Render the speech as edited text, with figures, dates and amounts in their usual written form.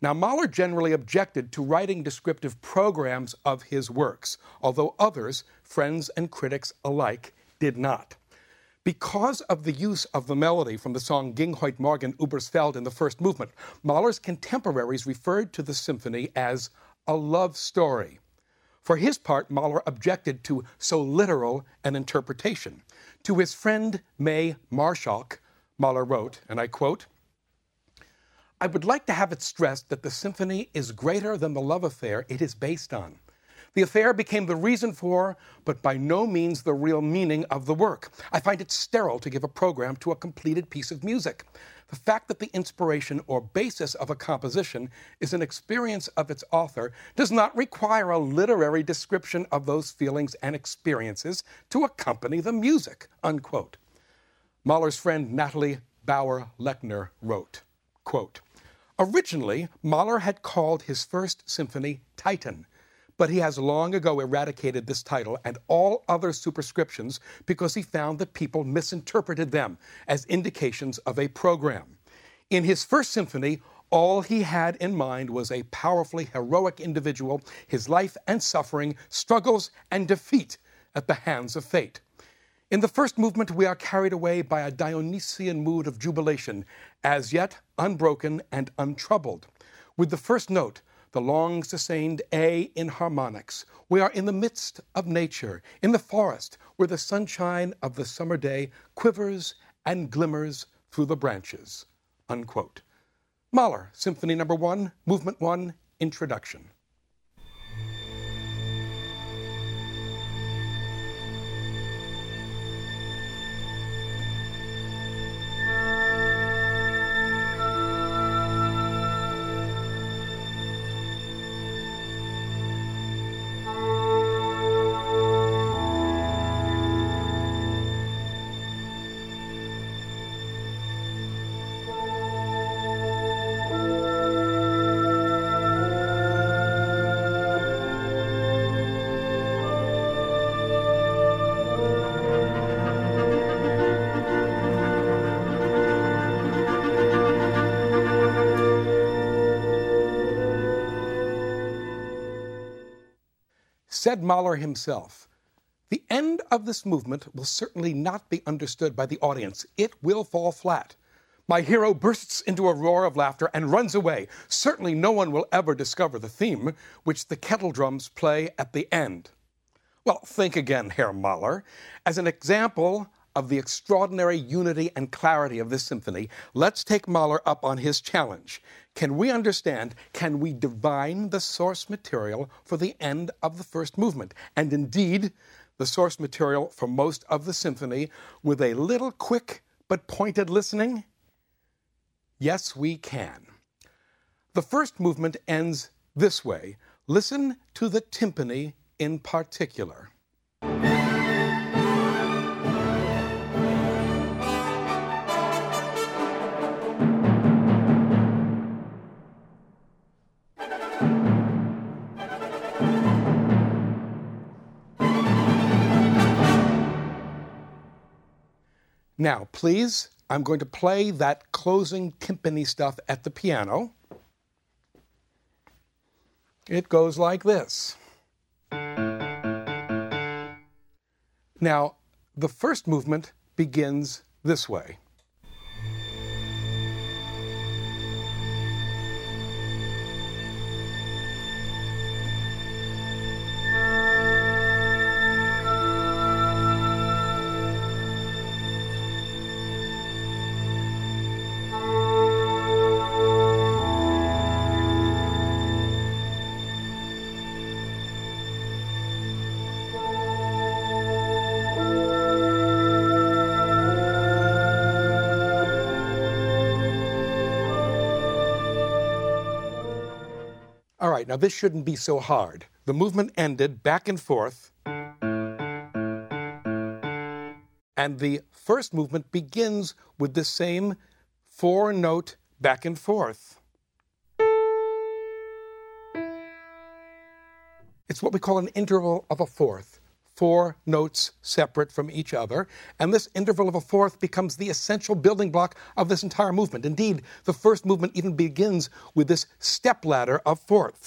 Now, Mahler generally objected to writing descriptive programs of his works, although others, friends and critics alike, did not. Because of the use of the melody from the song Ging heute Morgen übers Feld in the first movement, Mahler's contemporaries referred to the symphony as a love story. For his part, Mahler objected to so literal an interpretation. To his friend May Marschalk, Mahler wrote, and I quote, "I would like to have it stressed that the symphony is greater than the love affair it is based on. The affair became the reason for, but by no means the real meaning of the work. I find it sterile to give a program to a completed piece of music. The fact that the inspiration or basis of a composition is an experience of its author does not require a literary description of those feelings and experiences to accompany the music," unquote. Mahler's friend Natalie Bauer-Lechner wrote, quote, "Originally, Mahler had called his first symphony Titan, but he has long ago eradicated this title and all other superscriptions because he found that people misinterpreted them as indications of a program. In his first symphony, all he had in mind was a powerfully heroic individual, his life and suffering, struggles and defeat at the hands of fate. In the first movement, we are carried away by a Dionysian mood of jubilation, as yet unbroken and untroubled. With the first note, the long-sustained A in harmonics, we are in the midst of nature, in the forest, where the sunshine of the summer day quivers and glimmers through the branches," unquote. Mahler, Symphony No. 1, Movement 1, Introduction. Said Mahler himself, "The end of this movement will certainly not be understood by the audience. It will fall flat. My hero bursts into a roar of laughter and runs away. Certainly no one will ever discover the theme, which the kettle drums play at the end." Well, think again, Herr Mahler. As an example of the extraordinary unity and clarity of this symphony, let's take Mahler up on his challenge. Can we understand, can we divine the source material for the end of the first movement, and indeed the source material for most of the symphony, with a little quick but pointed listening? Yes, we can. The first movement ends this way. Listen to the timpani in particular. Now, please, I'm going to play that closing timpani stuff at the piano. It goes like this. Now, the first movement begins this way. All right, now this shouldn't be so hard. The movement ended back and forth, and the first movement begins with the same four-note back and forth. It's what we call an interval of a fourth. 4 notes separate from each other, and this interval of a fourth becomes the essential building block of this entire movement. Indeed, the first movement even begins with this stepladder of fourths.